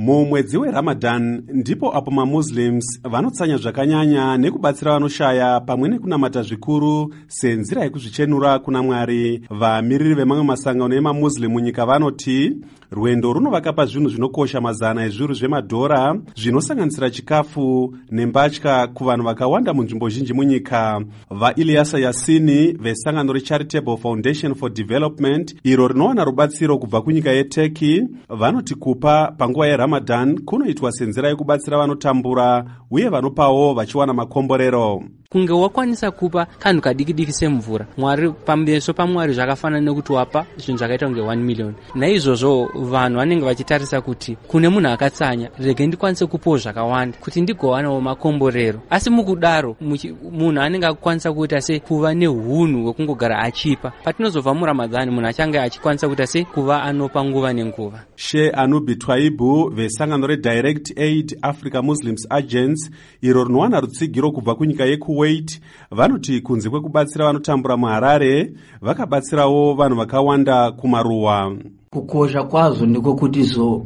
Mumwedzi weRamadan ndipo apo maMuslims vanotsanya zvakanyanya nekubatsira vanoshaya pamwe nekunamata zvikuru senzira yekuzvichenura kuna Mwari. Vamiriri vemamwe masangano emaMuslim munyika vanoti rwendo runovakapa zvinhu zvinokosha mazana ezviuru zvemadhora zvinosanganisira chikafu nembatya kuvanhu vakawanda munzvimbo zhinji munyika. VaIlyasa Yasini vesangano reCharitable Foundation for Development iro rinowana rubatsiro kubva kunyika yeTurkey vanoti kupa panguva yeRamadan kunoitwa senzira yekubatsira vanotambura uye vanopawo vachiwana makomborero. Kunge wakwanisa kupa kanhu kadiki semvura, Mwari pameso paMwari zvakafanana nekuti wapa zvinhu zvakaita kunge 1 million. Naizvozvo vanhu vanenge vachitarisa kuti kune munhu akatsanya rege ndikwanise kupawo zvakawanda kuti ndigowanawo makomborero. Asi mukudaro munhu anenge akukwanisa kuita se kuva neunhu hwekungogara achipa. Patinozobva muRamadan munhu achange achikwanisa kuita se kuva anopa nguva nenguva. Sheikh Anubi Twaibu vesangano reDirect Aid Africa Muslims Agents iro rinowana rutsigiro kubva kunyika yeKuwait vanoti kunze kwekubatsira vanotambura muHarare vakabatsirawo vanhu vakawanda kumaruwa. Kukosha kwazo ndiko kuti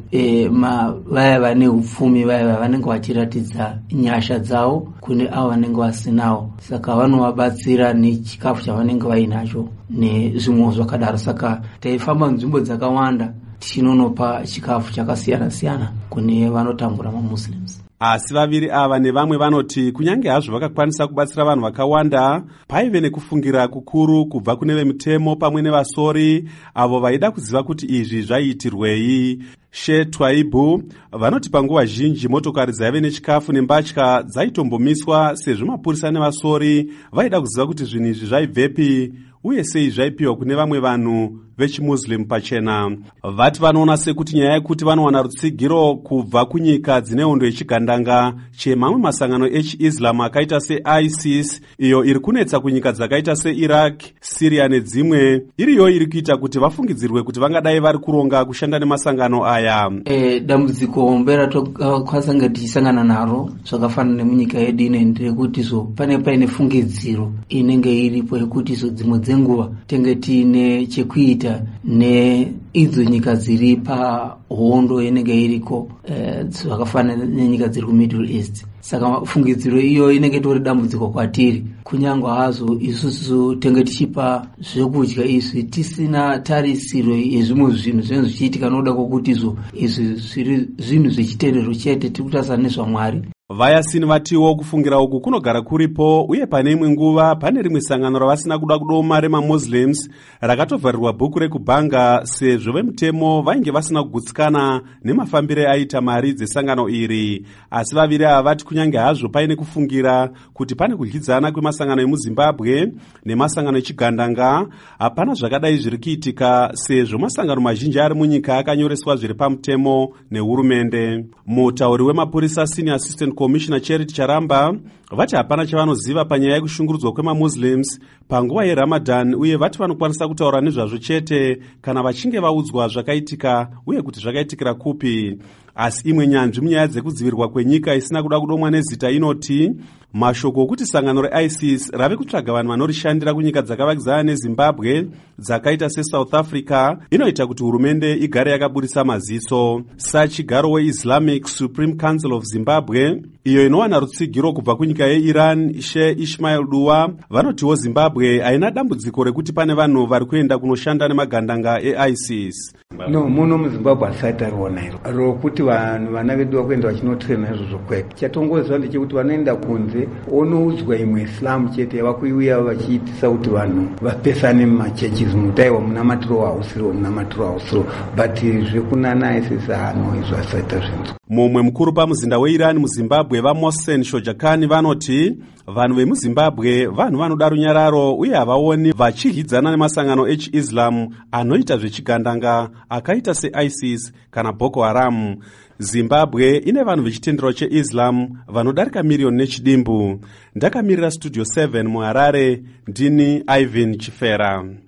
vaya vane upfumi vaya vanenge vachiratidza nyasha dzavo kune avo vanenge vasinawo, saka vanovabatsira nechikafu chavanenge vainacho nezvimwe zvakadaro. Saka taifamba nzvimbo dzakawanda tichinonopa chikafu chakasiyana-siyana kune vanotambura maMuslims. Asi vaviri ava nevamwe vanoti kunyange hazvo vakakwanisa kubatsira vanhu vakawanda, paive nekufungira kukuru kubva kune vemutemo pamwe nevasori avo vaida kuziva kuti izvi zvaiitirwei. Sheikh Twaibu vanoti panguva zhinji motokari dzaive nechikafu nembatya dzaitombomiswa sezvo mapurisa nevasori vaida kuziva kuti zvinhu izvi zvaibvepi uye sei zvaipiwa kune vamwe vanhu vechiMuslim pachena. Vati vanoona sekuti nyaya yekuti vanowana rutsigiro kubva kunyika dzine hondo yechigandanga chemamwe masangano echiIslam akaita seISIS iyo iri kunetsa kunyika dzakaita seIraq, Syria nedzimwe, iriyo iri kuita kuti vafungidzirwe kuti vangadai vari kuronga kushanda nemasangano aya. Dambudziko mbera tokasanga tichisangana naro zvakafanana nemunyika yedu ine ndekuti paine fungidziro inenge iripo yekuti dzimwe dzenguva tenge tiine chekuita neidzo nyika dziri pahondo inenge iriko zvakafanana nenyika dziri kuMiddle East. Saka fungidziro iyo inenge tori dambudziko kwatiri, kunyangwa hazo isusu tenge tichipa zvekudya izvi tisina tarisiro yezvimwe zvinhu zvinenge zvichiitika nokuda kwokuti izvi zviri zvinhu zvechitendero chete tiri kutarisana nezvaMwari. Vayasini vatiwo kufungira uku kunogara kuripo uye pane imwe nguva pane rimwe sangano ravasina kuda kudoma remaMuslims rakatovharirwa bhuku rekubhanga sezvo vemutemo vainge vasina kugutsikana nemafambire aita mari dzesangano iri. Asi vaviri ava vati kunyange hazvo paine kufungira kuti pane kudyidzana kwemasangano emuZimbabwe nemasangano echigandanga, hapana zvakadai zviri kuitika sezvo masangano mazhinji ari munyika akanyoreswa zviri pamutemo nehurumende. Mutauri wemapurisa Senior Assistant Commissioner Charity Charamba vati hapana chavanoziva panyaya yekushungurudzwa kwemaMuslims panguva yeRamadan uye vati vanokwanisa kutaura nezvazvo chete kana vachinge vaudzwa zvakaitika uye kuti zvakaitikira kupi. Asi imwe nyanzvi munyaya dzekudzivirirwa kwenyika isina kuda kudomwa nezita inoti mashoko okuti sangano reISIS rave kutsvaga vanhu vanorishandira kunyika dzakavakidzana neZimbabwe dzakaita seSouth Africa inoita kuti hurumende igare yakabudisa maziso. Sachigaro weIslamic Supreme Council of Zimbabwe iyo inowana rutsigiro kubva kunyika yeIran, Sheikh Ismail Dua vanotiwo Zimbabwe haina dambudziko rekuti pane vanhu vari kuenda kunoshanda nemagandanga eISIS. No, muno muZimbabwe hatisati riona iro rokuti vanhu vana vedu vakuenda vachinotrena izvozvo kwete. Chatongoziva ndechekuti vanoenda kunze onoudzwa imwe Islam chete vakuiuya vachiitisa kuti vanhu vapesane mumachechi mutaiwa munamatiro hausiro munamatiro hausiro, but zvekunana ISIS hano izvo hasaita zvinhu. Mumwe mukuru pamuzinda weIran muZimbabwe vaMohsen Shojakani vanoti vanhu vemuZimbabwe vanhu vanoda runyararo uye havaoni vachidyidzana nemasangano echiIslam anoita zvechigandanga akaita seISIS kana Boko Haram. Zimbabwe ine vanhu vechitendero cheIslam vanodarika miriyoni nechidimbu. Ndakamirira Studio 7 muHarare, ndini Ivan Chifera.